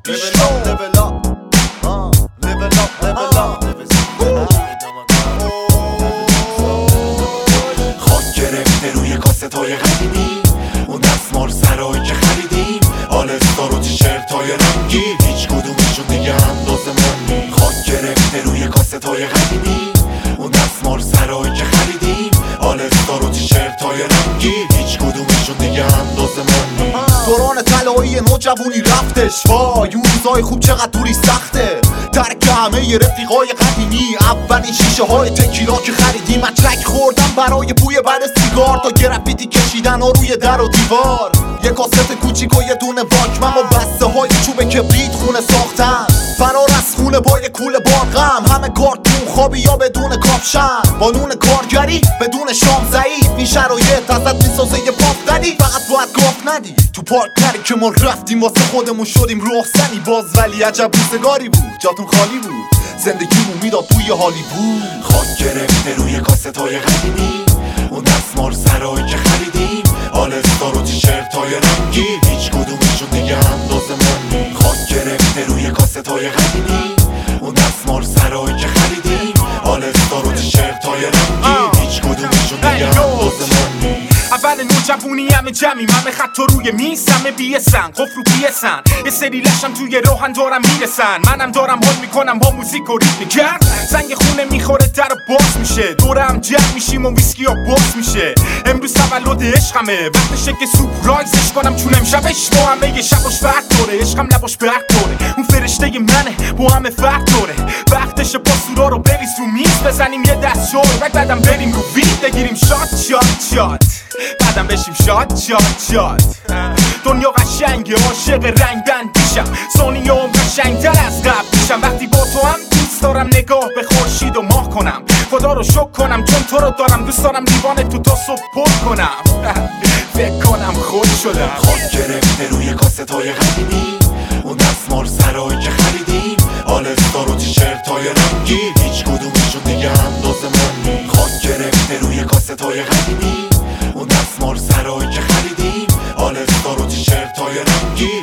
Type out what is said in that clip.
خاک گرفته روی کاستای قدیمی، اون دستمال سرایی که خریدیم، آلستار و تیشرتای رنگی، هیچ کدومشون دیگه اندازه من نی. خاک گرفته روی کاستای قدیمی، اون دستمال سرایی که خریدیم، آلستار و تیشرتای رنگی، هیچ کدومشون دیگه اندازه من نی. دوران طلایی نوجوانی رفتش، وای اون روزای خوب چقدر دوری سخته. ترک همه رفیقای قدیمی، اولین شیشه های تکیلا که خریدیم، مچک خوردم برای بوی بعد سیگار، تا گرافیتی کشیدن ها روی در و دیوار. یه کاست کوچیک و یه دونه واکمن و بسته های چوب کبریت خونه ساختن، فرار از خونه با یه کوله بارغم، همه کارتون خوابی یا بدون کاپشن، با نون کارگری بدون شام ضعیف. این شرایط ازت میسازه یه پافتنی، فقط باید گاف ندی. تو پارک نری که ما رفتیم واسه خودمون شدیم رخصنی باز، ولی عجب روزگاری بود، جاتون خالی بود، زندگیمون میداد توی هالیوود. خاک گرفته روی کاستای قدیمی، اون دستمال سرایی که خریدیم، آلستار و تیشرتای رنگی، هیچ کدومشون دیگه اندازه من نی. خاک گرفته روی کاستای قدیمی، اون دستمال سرایی که خریدیم، آلستار و تیشرتای رنگی، هیچ کدومشون دیگه اندازه من نی. اول نوجوانی همه جمعیم، همه خط روی میز، همه بیسن قفل رو بیسن، یه سری لشم توی روحن دارم میرسن، منم دارم حال میکنم با موزیک و ریتم گرد، زنگ خونه میخوره در باز میشه، دورم جمع میشیم و ویسکی ها باز میشه. امروز تولد عشقمه، وقتشه که سورپرایزش کنم، چون امشبش با همه یه شباش فرق داره، عشقم لباش برق داره، اون فرشته منه با همه فرق داره. وقتشه با سورا رو بریز رو میز، بزنیم یه دست شور و بعدم بریم رو وید، بگیریم شات بعدم بشیم شات. دنیا قشنگه، عاشق رنگ بندیشم، ثانیه هم قشنگتر از قبل میشم. وقتی با تو هم دوست دارم نگاه به خورشید و ماه کنم، خدا رو شکر کنم چون تو رو دارم، دوست دارم دیوانه تو تا صبح پر کنم. فکر کنم خود شدم. خاک گرفته روی کاستای قدیمی، اون دستمال سرایی که خریدیم، آلستار و تیشرتای رنگی، هیچ کدومشون دیگه اندازه من نی. خاک گرفته روی کاستای قدیمی، اون دستمال سرایی که خریدیم، آلستار و تیشرتای رنگی،